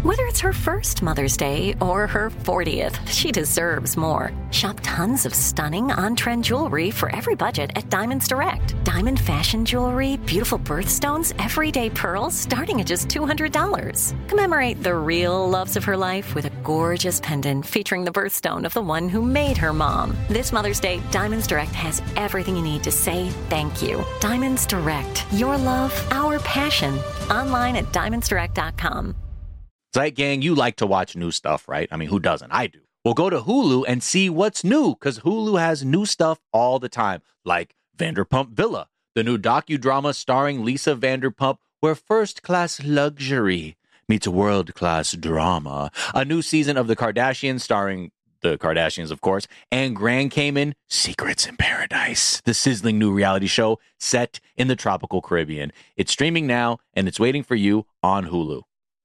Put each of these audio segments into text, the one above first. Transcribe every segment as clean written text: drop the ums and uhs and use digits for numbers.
Whether it's her first Mother's Day or her 40th, she deserves more. Shop tons of stunning on-trend jewelry for every budget at Diamonds Direct. Diamond fashion jewelry, beautiful birthstones, everyday pearls starting at just $200. Commemorate the real loves of her life with a gorgeous pendant featuring the birthstone of the one who made her mom. This Mother's Day, Diamonds Direct has everything you need to say thank you. Diamonds Direct. Your love, our passion. Online at diamondsdirect.com. Zeit Gang, you like to watch new stuff, right? I mean, who doesn't? I do. Well, go to Hulu and see what's new, because Hulu has new stuff all the time, like Vanderpump Villa, the new docudrama starring Lisa Vanderpump, where first-class luxury meets world-class drama. A new season of The Kardashians starring the Kardashians, of course, and Grand Cayman, Secrets in Paradise, the sizzling new reality show set in the tropical Caribbean. It's streaming now, and it's waiting for you on Hulu.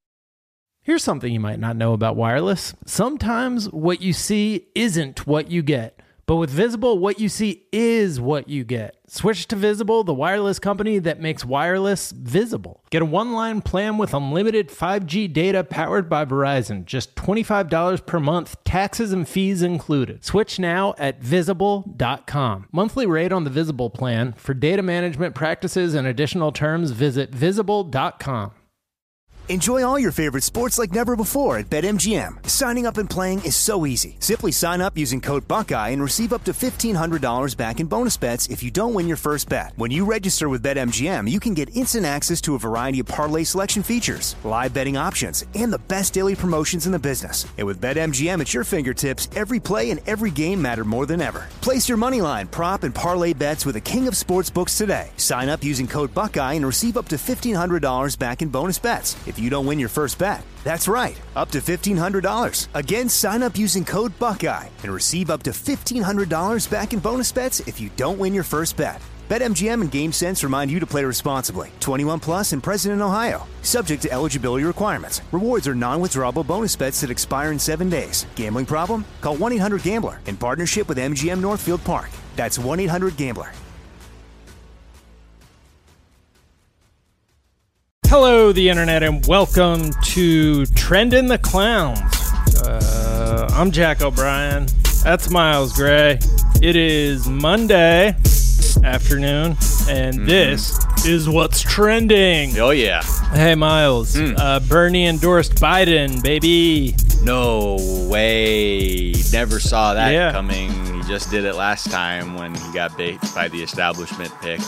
Here's something you might not know about wireless. Sometimes what you see isn't what you get. But with Visible, what you see is what you get. Switch to Visible, the wireless company that makes wireless visible. Get a one-line plan with unlimited 5G data powered by Verizon. Just $25 per month, taxes and fees included. Switch now at Visible.com. Monthly rate on the Visible plan. For data management practices and additional terms, visit Visible.com. Enjoy all your favorite sports like never before at BetMGM. Signing up and playing is so easy. Simply sign up using code Buckeye and receive up to $1,500 back in bonus bets if you don't win your first bet. When you register with BetMGM, you can get instant access to a variety of parlay selection features, live betting options, and the best daily promotions in the business. And with BetMGM at your fingertips, every play and every game matter more than ever. Place your moneyline, prop, and parlay bets with the king of sportsbooks today. Sign up using code Buckeye and receive up to $1,500 back in bonus bets if you don't win your first bet. That's right, up to $1,500. Again, sign up using code Buckeye and receive up to $1,500 back in bonus bets if you don't win your first bet. BetMGM and GameSense remind you to play responsibly. 21 plus and present in Ohio. Subject to eligibility requirements. Rewards are non-withdrawable bonus bets that expire in 7 days. Gambling problem? Call 1-800-GAMBLER in partnership with MGM Northfield Park. That's 1-800-GAMBLER. Hello, the internet, and welcome to Trending the Clowns. I'm Jack O'Brien. That's Miles Gray. It is Monday afternoon, and this is what's trending. Oh, yeah. Hey, Miles. Bernie endorsed Biden, baby. No way. Never saw that coming. He just did it last time when he got baked by the establishment pick.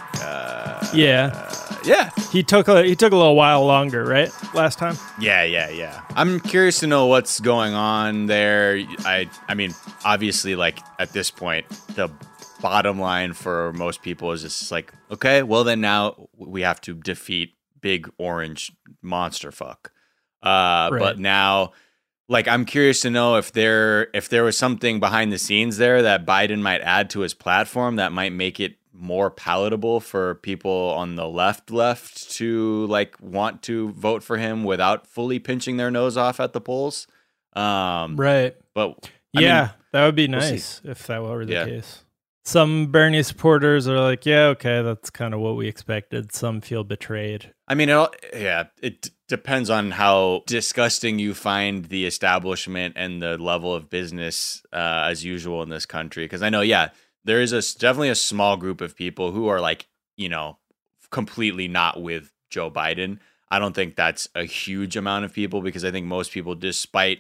Yeah. He took a little while longer, right? Last time? Yeah. I'm curious to know what's going on there. I mean, obviously, like, at this point, the bottom line for most people is just like, okay, well, then now we have to defeat big orange monster fuck. Right. But now, like, I'm curious to know if there was something behind the scenes there that Biden might add to his platform that might make it more palatable for people on the left to like want to vote for him without fully pinching their nose off at the polls. Right. But I mean, that would be nice if that were the case. Some Bernie supporters are like, yeah, okay, that's kind of what we expected. Some feel betrayed. I mean, it depends on how disgusting you find the establishment and the level of business as usual in this country. Because I know, there is definitely a small group of people who are like, completely not with Joe Biden. I don't think that's a huge amount of people because I think most people, despite,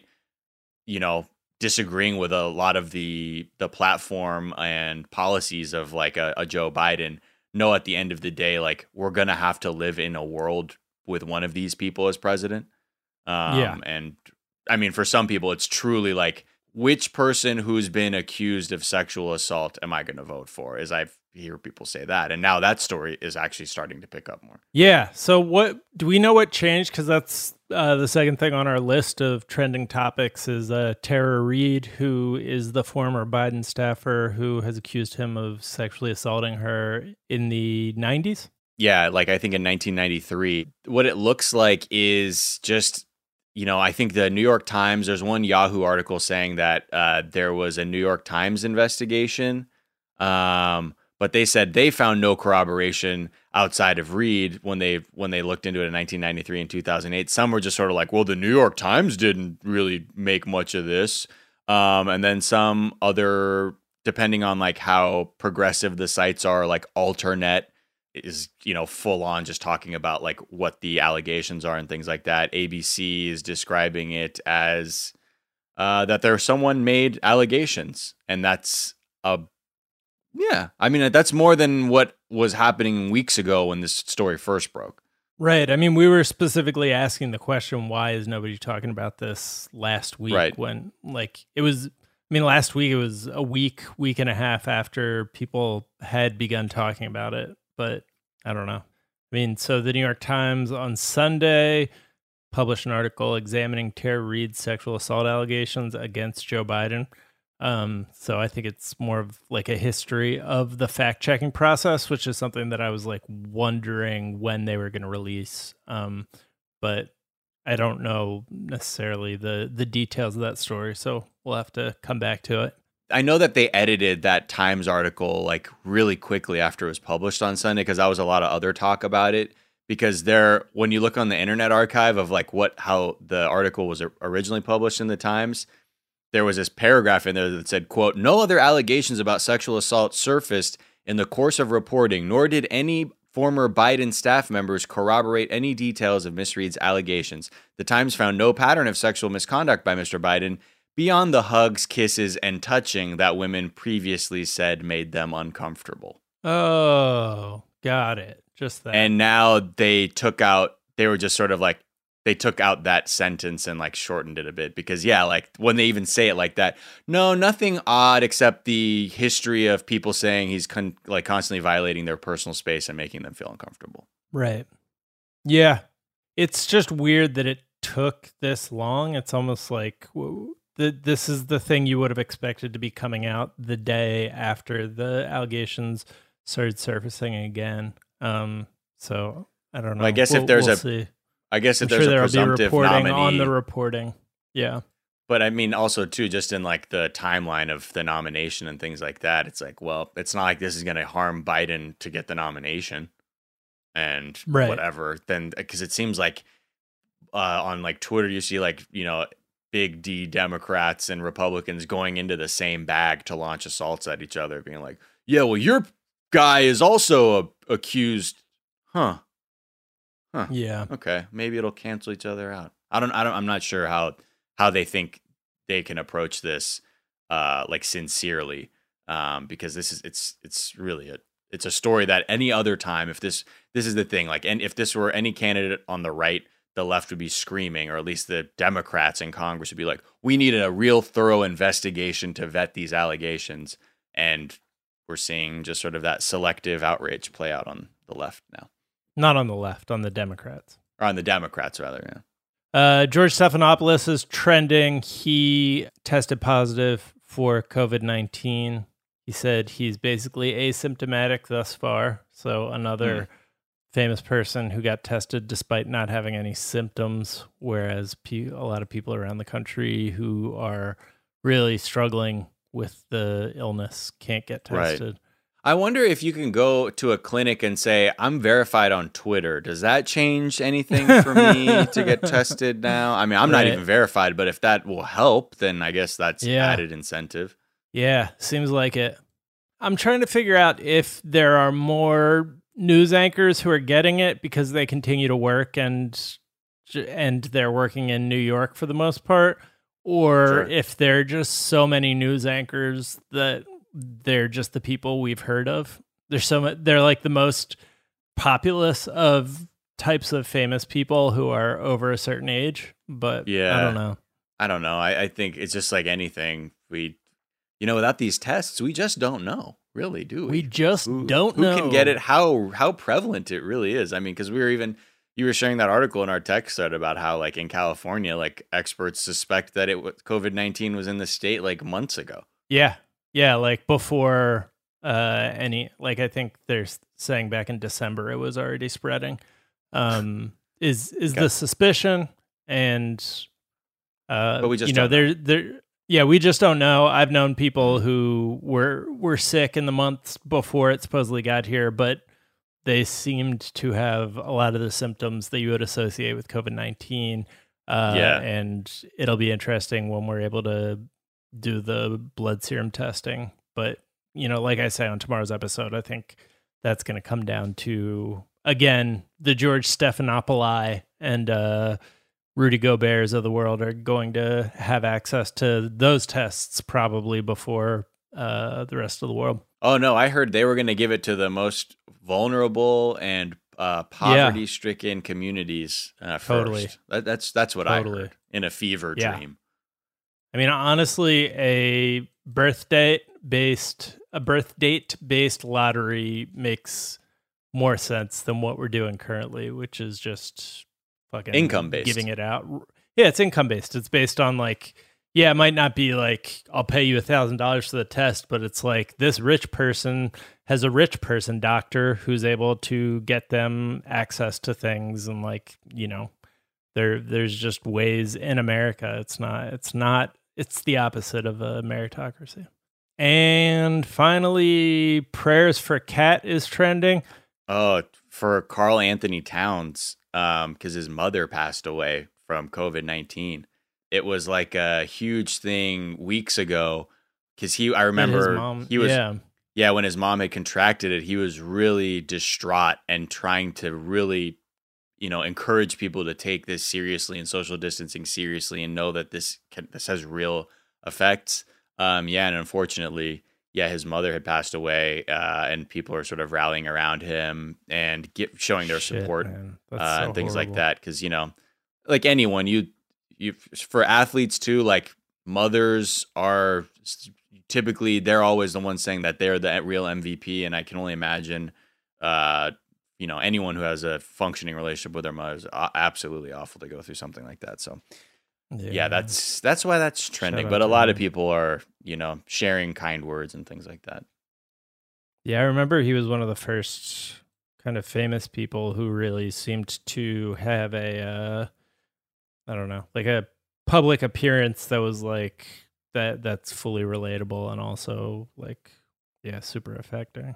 disagreeing with a lot of the platform and policies of like a Joe Biden, know at the end of the day, like we're going to have to live in a world with one of these people as president. And I mean, for some people, it's truly like, which person who's been accused of sexual assault am I going to vote for? As I hear people say that. And now that story is actually starting to pick up more. Yeah. So what do we know what changed? Because that's the second thing on our list of trending topics is Tara Reid, who is the former Biden staffer who has accused him of sexually assaulting her in the 90s. Yeah. Like I think in 1993, what it looks like is just, I think the New York Times, there's one Yahoo article saying that there was a New York Times investigation, but they said they found no corroboration outside of Reed when they looked into it in 1993 and 2008. Some were just sort of like, well, the New York Times didn't really make much of this. And then some other, depending on like how progressive the sites are, like Alternet is, full on just talking about like what the allegations are and things like that. ABC is describing it as that someone made allegations, and that's that's more than what was happening weeks ago when this story first broke. Right. I mean, we were specifically asking the question, why is nobody talking about this last week? Right. When last week it was a week and a half after people had begun talking about it, but I don't know. I mean, so the New York Times on Sunday published an article examining Tara Reade's sexual assault allegations against Joe Biden. So I think it's more of like a history of the fact-checking process, which is something that I was like wondering when they were going to release. But I don't know necessarily the details of that story, so we'll have to come back to it. I know that they edited that Times article like really quickly after it was published on Sunday, because that was a lot of other talk about it. Because when you look on the Internet Archive of like how the article was originally published in the Times, there was this paragraph in there that said, quote, "No other allegations about sexual assault surfaced in the course of reporting, nor did any former Biden staff members corroborate any details of Ms. Reade's allegations. The Times found no pattern of sexual misconduct by Mr. Biden beyond the hugs, kisses, and touching that women previously said made them uncomfortable." Oh, got it. Just that. And now they took out that sentence and like shortened it a bit, because like when they even say it like that, no, nothing odd except the history of people saying he's constantly violating their personal space and making them feel uncomfortable. Right. Yeah. It's just weird that it took this long. It's almost like this is the thing you would have expected to be coming out the day after the allegations started surfacing again. So I don't know. I guess if there's a presumptive nominee on the reporting. Yeah. But I mean, also too, just in like the timeline of the nomination and things like that, it's like, well, it's not like this is going to harm Biden to get the nomination and whatever. Then, because it seems like on like Twitter, you see like, big D Democrats and Republicans going into the same bag to launch assaults at each other, being like, yeah, well, your guy is also accused. Huh. Yeah. Okay. Maybe it'll cancel each other out. I'm not sure how they think they can approach this like sincerely, because it's really it's a story that any other time, if this is the thing, like, and if this were any candidate on the right, the left would be screaming, or at least the Democrats in Congress would be like, we need a real thorough investigation to vet these allegations. And we're seeing just sort of that selective outrage play out on the left now. Not on the left, on the Democrats. Or on the Democrats, rather, yeah. George Stephanopoulos is trending. He tested positive for COVID-19. He said he's basically asymptomatic thus far. So another famous person who got tested despite not having any symptoms, whereas a lot of people around the country who are really struggling with the illness can't get tested. Right. I wonder if you can go to a clinic and say, I'm verified on Twitter. Does that change anything for me to get tested now? I mean, I'm not even verified, but if that will help, then I guess that's added incentive. Yeah, seems like it. I'm trying to figure out if there are more news anchors who are getting it because they continue to work and they're working in New York for the most part, or if there are just so many news anchors that they're just the people we've heard of. They're like the most populous of types of famous people who are over a certain age, but I don't know. I think it's just like anything. Without these tests, we just don't know, really, do we? We just don't know. Who can get it, how prevalent it really is. I mean, because you were sharing that article in our text thread about how, like, in California, like, experts suspect that COVID-19 was in the state, like, months ago. Yeah, like before I think they're saying back in December it was already spreading. Is the suspicion, and but we just don't know. We just don't know. I've known people who were sick in the months before it supposedly got here, but they seemed to have a lot of the symptoms that you would associate with COVID-19. And it'll be interesting when we're able to do the blood serum testing. But, like I say on tomorrow's episode, I think that's going to come down to, again, the George Stephanopoulos and Rudy Gobert's of the world are going to have access to those tests probably before the rest of the world. Oh, no, I heard they were going to give it to the most vulnerable and poverty-stricken communities Totally. first. That's what I heard in a fever dream. I mean, honestly, a birth date-based lottery makes more sense than what we're doing currently, which is just fucking income-based. Giving it out. Yeah, it's income-based. It's based on it might not be I'll pay you $1,000 for the test, but it's this rich person has a rich person doctor who's able to get them access to things. And there's just ways in America. It's the opposite of a meritocracy. And finally, prayers for Cat is trending. Oh, for Karl Anthony Towns, because his mother passed away from COVID-19. It was a huge thing weeks ago because I remember when his mom had contracted it, he was really distraught and trying to really, encourage people to take this seriously and social distancing seriously and know that this has real effects. And unfortunately, his mother had passed away, and people are sort of rallying around him and showing their support and things like that. Because anyone, you for athletes too, mothers are typically, they're always the ones saying that they're the real MVP. And I can only imagine, anyone who has a functioning relationship with their mother is absolutely awful to go through something like that. So that's why that's trending. But a lot of people are, sharing kind words and things like that. Yeah, I remember he was one of the first kind of famous people who really seemed to have a public appearance that was that's fully relatable and also super affecting.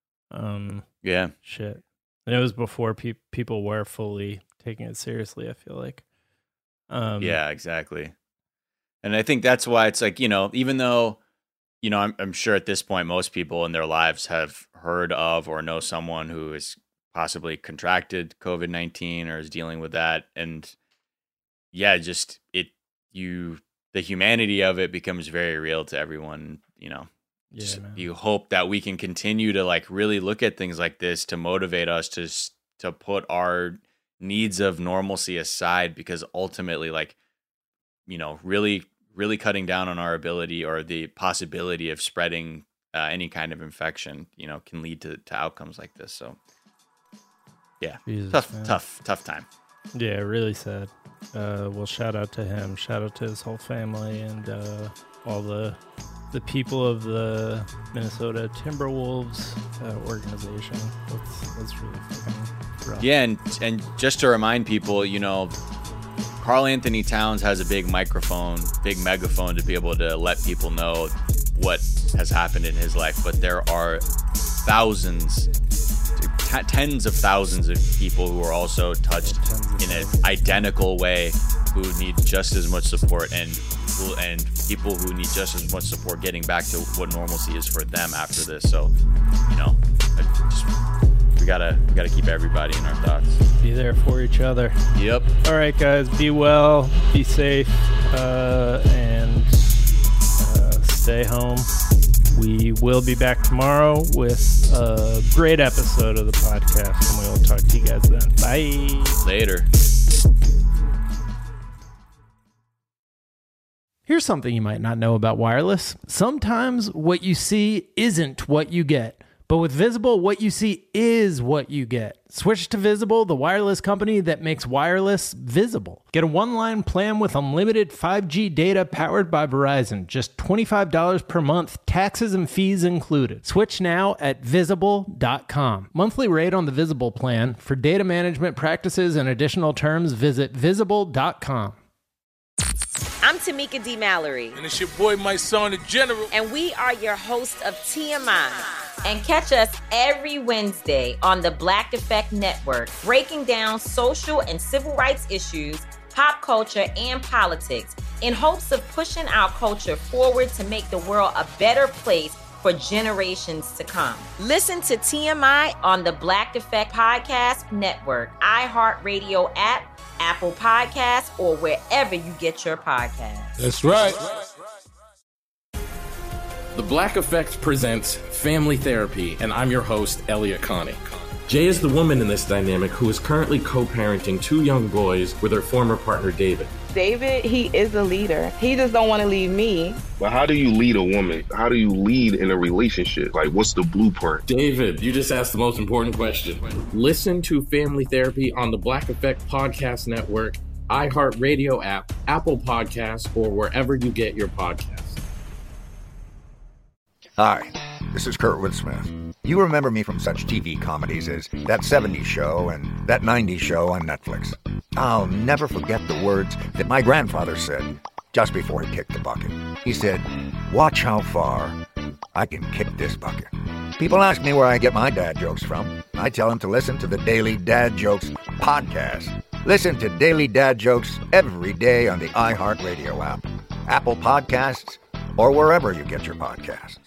Shit. And it was before people were fully taking it seriously, I feel like. Yeah, exactly. And I think that's why it's even though, I'm sure at this point, most people in their lives have heard of or know someone who has possibly contracted COVID-19 or is dealing with that. And the humanity of it becomes very real to everyone, You hope that we can continue to really look at things like this to motivate us to put our needs of normalcy aside, because ultimately really, really cutting down on our ability or the possibility of spreading any kind of infection, can lead to outcomes like this. So tough time. Yeah, really sad. Well, shout out to him. Shout out to his whole family and all the people of the Minnesota Timberwolves organization. That's really fucking rough. Yeah, and just to remind people, Karl Anthony Towns has a big megaphone to be able to let people know what has happened in his life. But there are tens of thousands of people who are also touched in an identical way, who need just as much support, and people who need just as much support getting back to what normalcy is for them after this. So, we gotta keep everybody in our thoughts. Be there for each other. Yep. All right, guys. Be well. Be safe. And stay home. We will be back tomorrow with a great episode of the podcast, and we'll talk to you guys then. Bye. Later. Here's something you might not know about wireless. Sometimes what you see isn't what you get. But with Visible, what you see is what you get. Switch to Visible, the wireless company that makes wireless visible. Get a one-line plan with unlimited 5G data powered by Verizon. Just $25 per month, taxes and fees included. Switch now at Visible.com. Monthly rate on the Visible plan. For data management practices and additional terms, visit Visible.com. I'm Tamika D. Mallory. And it's your boy, my son, the General. And we are your hosts of TMI. And catch us every Wednesday on the Black Effect Network, breaking down social and civil rights issues, pop culture, and politics in hopes of pushing our culture forward to make the world a better place for generations to come. Listen to TMI on the Black Effect Podcast Network, iHeartRadio app, Apple Podcasts, or wherever you get your podcasts. That's right. The Black Effect presents Family Therapy, and I'm your host, Elliot Connie. Jay is the woman in this dynamic who is currently co-parenting 2 young boys with her former partner, David. David, he is a leader. He just don't want to leave me. But how do you lead a woman? How do you lead in a relationship? Like, what's the blueprint? David, you just asked the most important question. Listen to Family Therapy on the Black Effect Podcast Network, iHeartRadio app, Apple Podcasts, or wherever you get your podcasts. Hi, this is Kurtwood Smith. You remember me from such TV comedies as That 70s Show and That 90s Show on Netflix. I'll never forget the words that my grandfather said just before he kicked the bucket. He said, "Watch how far I can kick this bucket." People ask me where I get my dad jokes from. I tell them to listen to the Daily Dad Jokes podcast. Listen to Daily Dad Jokes every day on the iHeartRadio app, Apple Podcasts, or wherever you get your podcasts.